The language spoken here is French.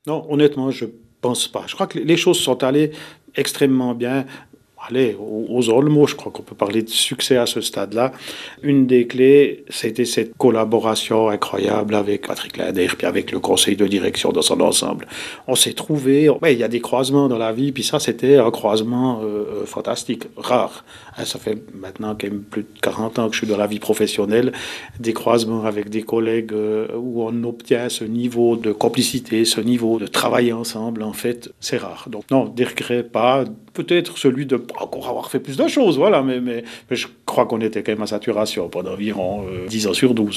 Non, honnêtement, je pense pas. Je crois que les choses sont allées extrêmement bien. Allez, aux Olmos, je crois qu'on peut parler de succès à ce stade-là. Une des clés, c'était cette collaboration incroyable avec Patrick Linder, puis avec le conseil de direction dans son ensemble. On s'est trouvé, ouais, il y a des croisements dans la vie, puis ça, c'était un croisement fantastique, rare. Hein, ça fait maintenant quand même plus de 40 ans que je suis dans la vie professionnelle. Des croisements avec des collègues où on obtient ce niveau de complicité, ce niveau de travailler ensemble, en fait, c'est rare. Donc non, des regrets pas. Peut-être celui de pas encore avoir fait plus de choses, voilà, mais je crois qu'on était quand même à saturation pendant environ 10 ans sur 12.